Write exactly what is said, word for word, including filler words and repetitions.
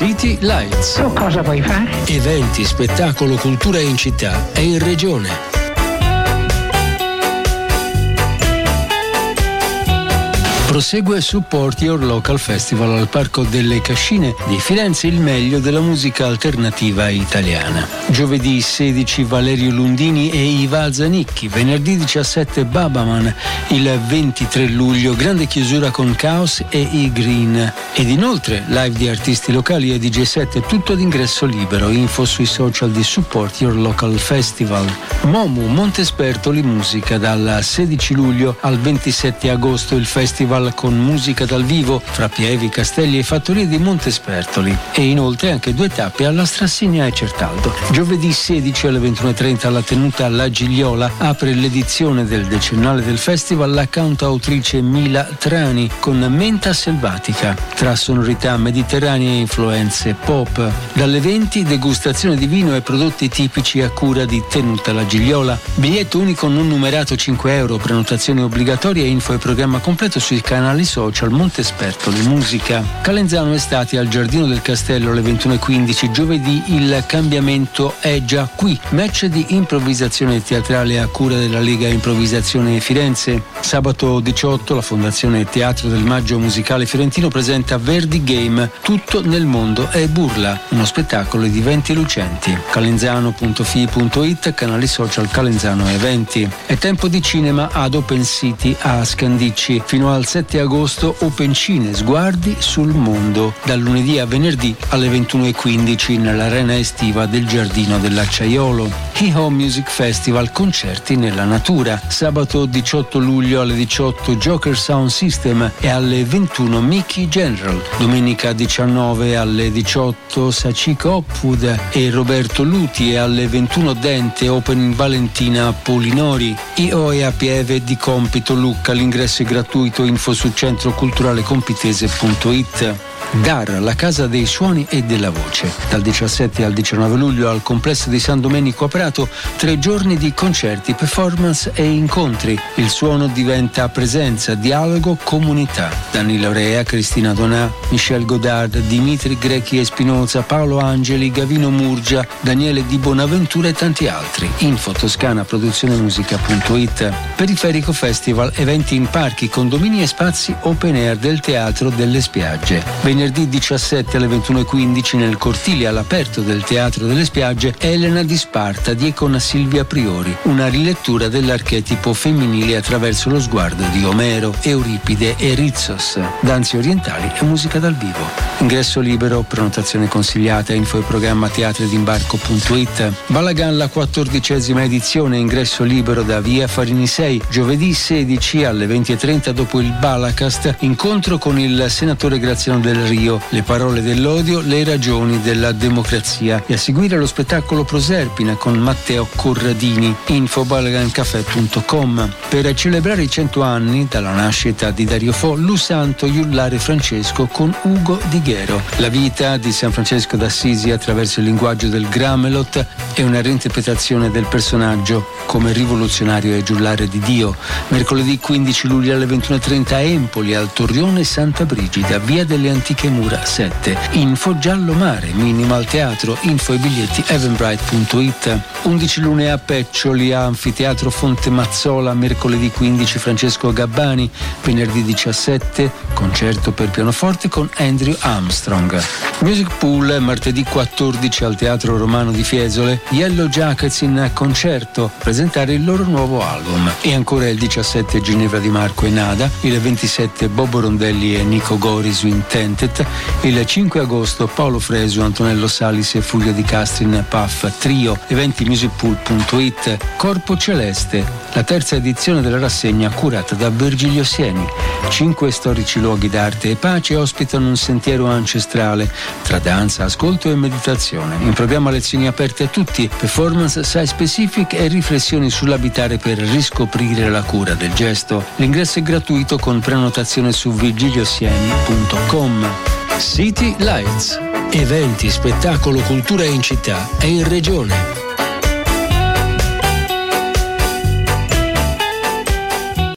City Lights. Tu cosa vuoi fare? Eventi, spettacolo, cultura in città e in regione. Prosegue Support Your Local Festival al Parco delle Cascine di Firenze, il meglio della musica alternativa italiana. Giovedì sedici Valerio Lundini e Iva Zanicchi, venerdì diciassette Babaman, il ventitré luglio grande chiusura con Chaos e i Green. Ed inoltre live di artisti locali e D J set, tutto ad ingresso libero. Info sui social di Support Your Local Festival. Momu Montespertoli Musica, dal sedici luglio al ventisette agosto il festival con musica dal vivo fra Pievi, Castelli e fattorie di Montespertoli, e inoltre anche due tappe alla Strassigna e Certaldo. Giovedì sedici alle ventuno e trenta alla tenuta La Gigliola apre l'edizione del decennale del festival la cantautrice Mila Trani con Menta Selvatica, tra sonorità mediterranee e influenze pop. Dalle venti degustazione di vino e prodotti tipici a cura di Tenuta La Gigliola. Biglietto unico non numerato cinque euro, prenotazione obbligatoria, info e programma completo sui canali social Montespertoli Musica. Calenzano Estati al Giardino del Castello alle ventuno e quindici. Giovedì il cambiamento è già qui. Match di improvvisazione teatrale a cura della Lega Improvvisazione Firenze. Sabato diciotto la Fondazione Teatro del Maggio Musicale Fiorentino presenta Verdi Game, tutto nel mondo è burla, uno spettacolo di venti lucenti. calenzano punto f i punto it, canali social Calenzano Eventi. È tempo di cinema ad Open City a Scandicci. Fino al sette agosto Open Cine, sguardi sul mondo, dal lunedì a venerdì alle ventuno e quindici nell'arena estiva del Giardino dell'Acciaiolo. Hee-Ho Music Festival, concerti nella natura. Sabato diciotto luglio alle diciotto Joker Sound System e alle ventuno Mickey General. Domenica diciannove alle diciotto Sachiko Hopwood e Roberto Luti, e alle ventuno Dente Open Valentina Polinori. Io e a Pieve di Compito Lucca, l'ingresso è gratuito, info su centro culturale compitese punto it. D A R, la casa dei suoni e della voce. Dal diciassette al diciannove luglio al complesso di San Domenico a Prato, tre giorni di concerti, performance e incontri. Il suono diventa presenza, dialogo, comunità. Danilo Rea, Cristina Donà, Michel Godard, Dimitri Grechi e Spinoza, Paolo Angeli, Gavino Murgia, Daniele Di Bonaventura e tanti altri. Info toscana produzione musica punto it. Periferico Festival, eventi in parchi, condomini e spazi open air del Teatro delle Spiagge. Venerdì diciassette alle ventuno e quindici nel cortile all'aperto del Teatro delle Spiagge Elena di Sparta di con Silvia Priori, una rilettura dell'archetipo femminile attraverso lo sguardo di Omero, Euripide e Rizos, danze orientali e musica dal vivo. Ingresso libero, prenotazione consigliata, info e programma teatredimbarco punto it. Balagan, la quattordicesima edizione, ingresso libero da via Farini sei, giovedì sedici alle venti e trenta dopo il Balacast, incontro con il senatore Graziano del Rio, le parole dell'odio, le ragioni della democrazia, e a seguire lo spettacolo Proserpina con Matteo Corradini, info balagancafè punto com. Per celebrare i cento anni dalla nascita di Dario Fo, Lusanto Iullare Francesco con Ugo Di Ghero. La vita di San Francesco d'Assisi attraverso il linguaggio del Gramelot è una reinterpretazione del personaggio come rivoluzionario e giullare di Dio. Mercoledì quindici luglio alle ventuno e trenta a Empoli, al Torrione Santa Brigida, via delle Antiche Mura sette. Info Giallo Mare, Minimal Teatro, info e biglietti eventbrite punto it. undici luglio a Peccioli, a Anfiteatro Fonte Mazzola, mercoledì quindici Francesco Gabbani, venerdì diciassette concerto per pianoforte con Andrew Armstrong. Music Pool, martedì quattordici al Teatro Romano di Fiesole, Yellow Jackets in concerto, presentare il loro nuovo album. E ancora il diciassette Ginevra Di Marco e Nada, il ventisette Bobo Rondelli e Nico Gori su Intented, il cinque agosto Paolo Fresu, Antonello Salis e Fulvio Di Castrin Puff Trio, eventi musicpool punto it. Corpo Celeste, la terza edizione della rassegna curata da Virgilio Sieni. Cinque storici luoghi d'arte e pace ospitano un sentiero ancestrale tra danza, ascolto e meditazione. In programma lezioni aperte a tutti, performance site specific e riflessioni sull'abitare per riscoprire la cura del gesto. L'ingresso è gratuito con prenotazione su virgiliosieni punto com. City Lights, eventi, spettacolo, cultura in città e in regione.